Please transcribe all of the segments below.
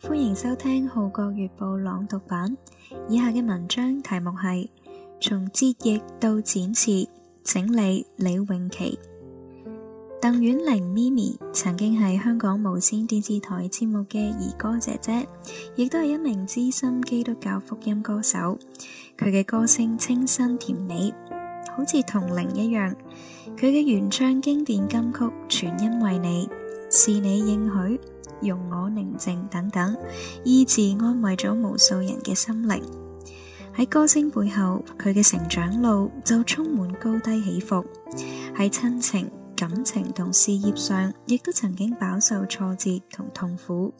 歡迎收聽《號角月報》朗讀版。以下嘅文章題目係從折翼到展翅，整理李詠琪。鄧婉玲咪咪曾經係香港無綫電視台節目嘅兒歌姐姐，亦都係一名資深基督教福音歌手。佢嘅歌聲清新甜美，好似銅鈴一樣。佢嘅原唱經典金曲《全因為你》、是你應許、容我寧靜等等，醫治安慰咗無數人嘅心靈。喺歌聲背後，佢嘅成長路就充滿高低起伏。喺親情、感情同事業上，亦都曾經飽受挫折同痛苦。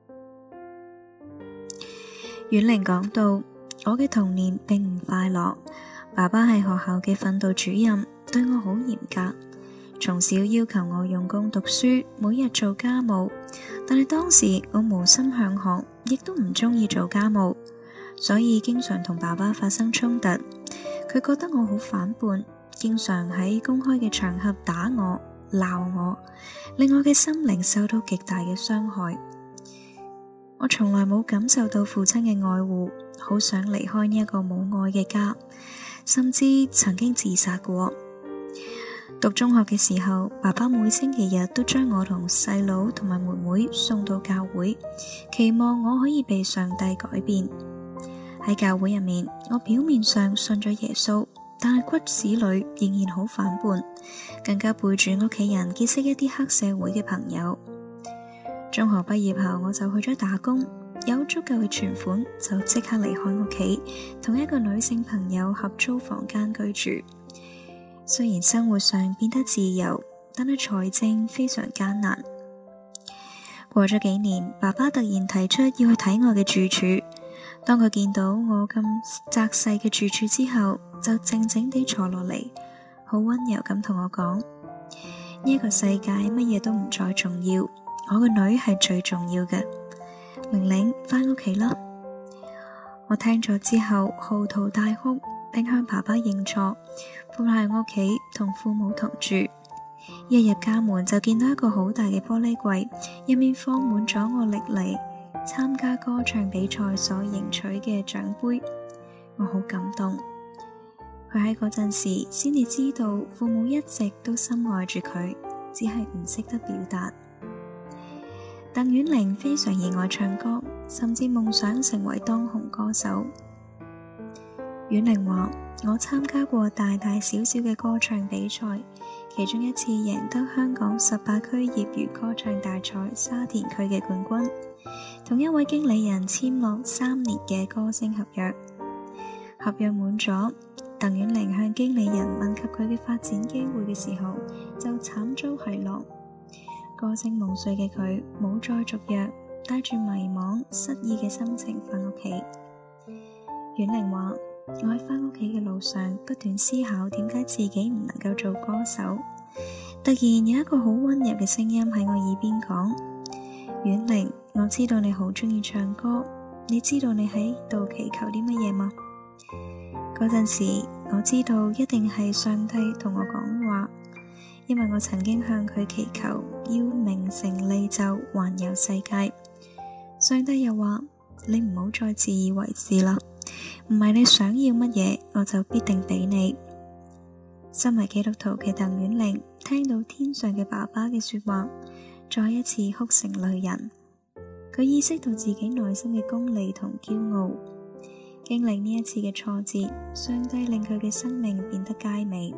婉玲講到：我嘅童年並唔快樂，爸爸係學校嘅訓導主任，對我好嚴格。從小要求我用功讀書，每日做家務，但係當時我無心向學，亦都唔鍾意做家務，所以經常同爸爸發生衝突。佢覺得我好反叛，經常喺公開嘅場合打我、鬧我，令我嘅心靈受到極大嘅傷害。我從來冇感受到父親嘅愛護，好想離開呢一個冇愛嘅家，甚至曾經自殺過。讀中學嘅時候，爸爸每星期日都將我同細佬同埋妹妹送到教會，期望我可以被上帝改變。喺教會入面，我表面上信咗耶穌，但係骨子裏仍然好反叛，更加背住屋企人結識一啲黑社會嘅朋友。中學畢業後，我就去咗打工，有足夠嘅存款就即刻離開屋企，同一個女性朋友合租房間居住。雖然生活上變得自由，但係財政非常艱難。過咗幾年，爸爸突然提出要去睇我嘅住處。當佢見到我咁窄細嘅住處之後，就靜靜地坐落嚟，好溫柔咁同我講：呢個世界乜嘢都唔再重要，我個女係最重要嘅。玲玲，返屋企啦！我聽咗之後嚎啕大哭，並向爸爸認錯，搬喺屋企同父母同住。一入家門就見到一個好大嘅玻璃櫃，入面放滿咗我歷嚟參加歌唱比賽所贏取嘅獎盃。我好感動。佢喺嗰陣時先至知道父母一直都深愛住佢，只係唔識得表達。鄧婉玲非常熱愛唱歌，甚至夢想成為當紅歌手。婉玲話：我參加過大大小小嘅歌唱比賽，其中一次贏得香港18區業餘歌唱大賽沙田區嘅冠軍，同一位經理人簽落3年嘅歌星合約。合約滿咗，鄧婉玲向經理人問及佢嘅發展機會嘅時候，就慘遭奚落。歌星夢碎嘅佢冇再續約，帶住迷茫失意嘅心情返屋企。婉玲話：我喺返屋企嘅路上不斷思考點解自己唔能夠做歌手。突然有一個好溫柔嘅聲音喺我耳邊講：婉玲，我知道你好鍾意唱歌，你知道你喺度祈求啲乜嘢嗎？嗰陣時我知道一定係上帝同我講話，因為我曾經向佢祈求要名成利就環遊世界。上帝又話：你唔好再自以為是啦，唔係你想要乜嘢我就必定俾你。身為基督徒嘅鄧婉玲聽到天上嘅爸爸嘅說話，再一次哭成淚人。佢意識到自己內心嘅功利同驕傲，經歷呢一次嘅挫折，上帝令佢嘅生命變得佳美。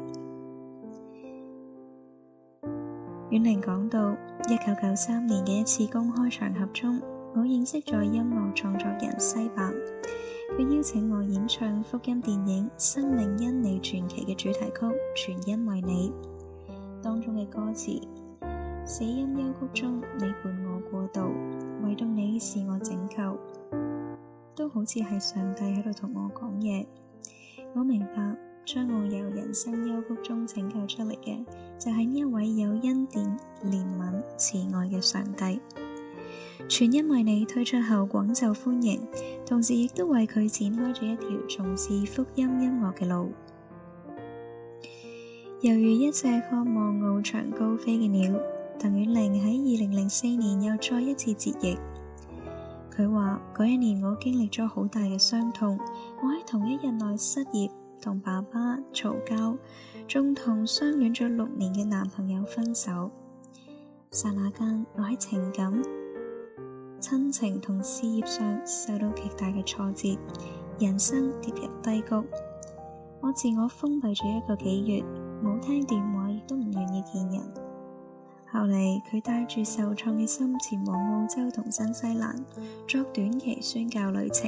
婉玲講到1993年嘅一次公開場合中，我認識咗音樂創作人西伯，佢邀請我演唱福音電影《生命因你傳奇》嘅主題曲《全因為你》，當中嘅歌詞：死蔭幽谷中你伴我過渡，唯獨你是我拯救，都好似係上帝喺度同我講嘢。我明白，將我由人生幽谷中拯救出嚟嘅，就係呢一位有恩典、憐憫、慈愛嘅上帝。全因為你推出後廣受歡迎，同時亦都為佢展開咗一條從事福音音樂嘅路。猶如一隻渴望翱翔高飛嘅鳥，鄧婉玲喺2004年又再一次折翼。 佢話嗰一年我經歷咗好大嘅傷痛，我喺同一日內失業，同爸爸嘈交，仲同相戀咗6年嘅男朋友分手。剎那間，我喺情感、親情同事業上受到極大嘅挫折，人生跌入低谷。我自我封閉咗1個幾月，冇聽電話，亦都唔願意見人。後嚟佢帶住受創嘅心前往澳洲同新西蘭作短期宣教旅程。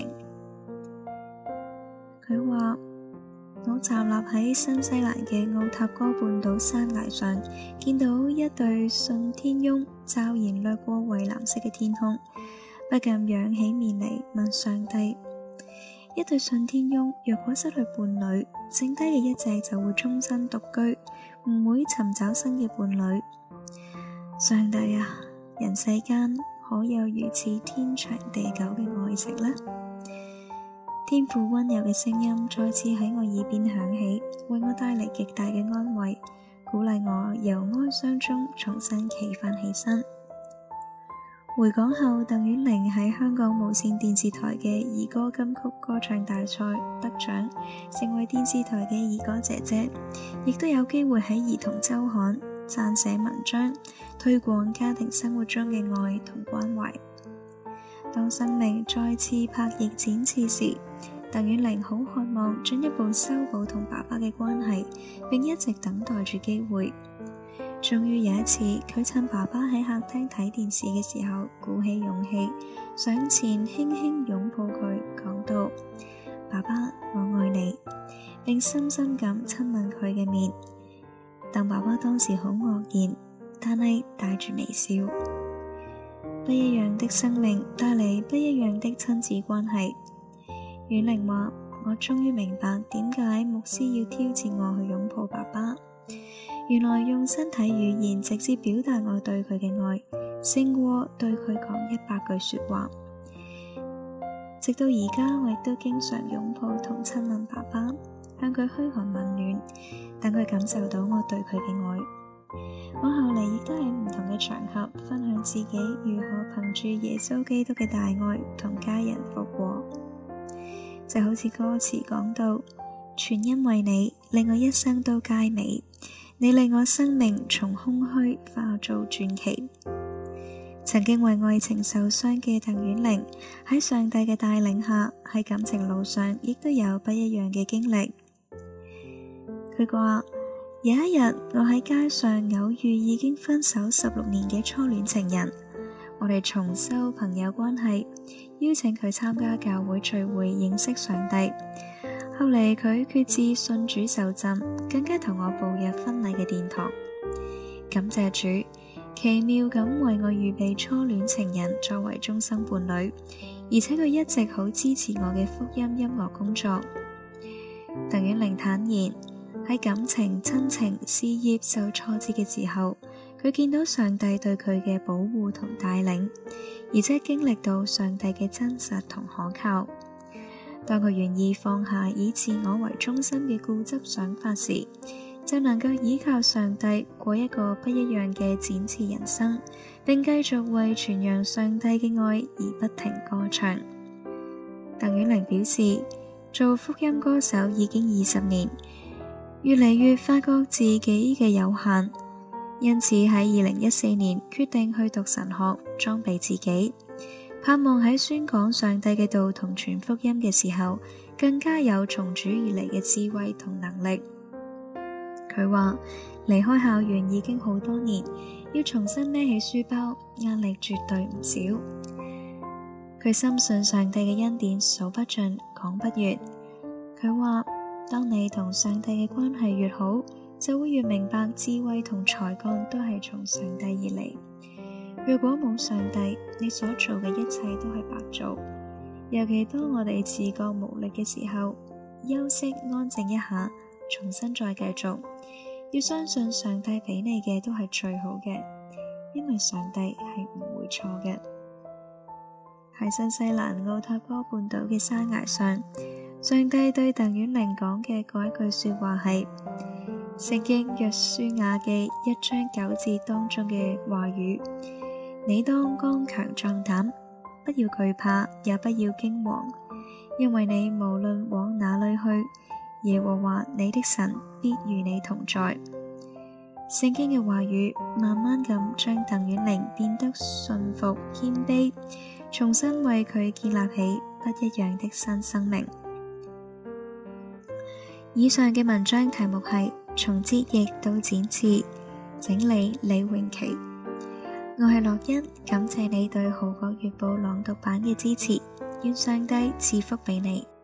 佢話，我站立喺新西蘭嘅奧塔哥半島山崖上，見到一對信天翁驟然掠過蔚藍色嘅天空，不禁仰起面嚟問上帝：一對信天翁若果失去伴侶，剩低嘅一隻就會終身獨居，唔會尋找新嘅伴侶。上帝啊，人世間可有如此天長地久嘅愛情呢？天父溫柔嘅聲音再次喺我耳邊響起，為我帶嚟極大嘅安慰，鼓勵我由哀傷中重新企返起身。回港後，鄧婉玲喺香港無線電視台嘅兒歌金曲歌唱大賽得獎，成為電視台嘅兒歌姐姐，亦都有機會喺兒童週刊撰寫文章，推廣家庭生活中嘅愛同關懷。當生命再次拍翼展翅時，鄧婉玲好渴望進一步修補同爸爸嘅關係，並一直等待住機會。終於有一次，佢趁爸爸喺客廳睇電視嘅時候，鼓起勇氣上前輕輕擁抱佢，講道：爸爸，我愛你，並深深咁親吻佢嘅面。鄧爸爸當時好愕然，但係帶住微笑。不一樣的生命帶嚟不一樣的親子關係。婉玲話：我終於明白點解牧師要挑戰我去擁抱爸爸。原來用身體語言直接表達我對佢嘅愛，勝過對佢講100句說話。直到而家，我亦都經常擁抱同親吻爸爸，向佢噓寒問暖，等佢感受到我對佢嘅愛。我後嚟亦都喺唔同嘅場合分享自己如何憑住耶穌基督嘅大愛同家人復和。就好似歌詞講到：全因為你，令我一生都佳美，你令我生命從空虛化做傳奇。曾經為愛情受傷嘅鄧婉玲，喺上帝嘅帶領下，喺感情路上亦都有不一樣嘅經歷。佢話：有一日，我喺街上偶遇已經分手16年嘅初戀情人，我哋重修朋友關係，邀請佢參加教會聚會，認識上帝。後嚟佢決志信主受浸，更加同我步入婚禮嘅殿堂。感謝主，奇妙咁為我預備初戀情人作為終生伴侶，而且佢一直好支持我嘅福音音樂工作。鄧婉玲坦言，喺感情、親情、事業受挫折嘅時候，佢見到上帝對佢嘅保護同帶領，而且經歷到上帝嘅真實同可靠。當佢願意放下以自我為中心嘅固執想法時，就能夠依靠上帝過一個不一樣嘅展翅人生，並繼續為傳揚上帝嘅愛而不停歌唱。鄧婉玲表示，做福音歌手已經20年，越嚟越發覺自己嘅有限，因此喺2014年決定去讀神學，裝備自己，盼望喺宣講上帝嘅道同傳福音嘅時候，更加有從主而嚟嘅智慧同能力。佢話離開校園已經好多年，要重新孭起書包，壓力絕對唔少。佢深信上帝嘅恩典數不盡，講不完。佢話當你同上帝嘅關係越好，就會越明白智慧同才幹都係從上帝而嚟。如果冇上帝，你所做嘅一切都係白做。尤其當我哋自覺無力嘅時候，休息安靜一下，重新再繼續。要相信上帝俾你嘅都係最好嘅，因為上帝係唔會錯嘅。喺新西蘭奧塔哥半島嘅山崖上，上帝對鄧婉玲講嘅嗰一句說話係聖經約書亞記1章9節當中嘅話語：你當剛強壯膽， 不要懼怕，也不要驚惶，因為你無論往哪裏去，耶和華你的神必與你同在。聖經嘅話語慢慢咁將鄧婉玲變得順服謙卑，重新為佢建立起不一樣的新生命。以上嘅文章題目係從折翼到展翅，整理李詠琪。我係樂欣，感謝你對《號角月報》朗讀版嘅支持，願上帝賜福俾你。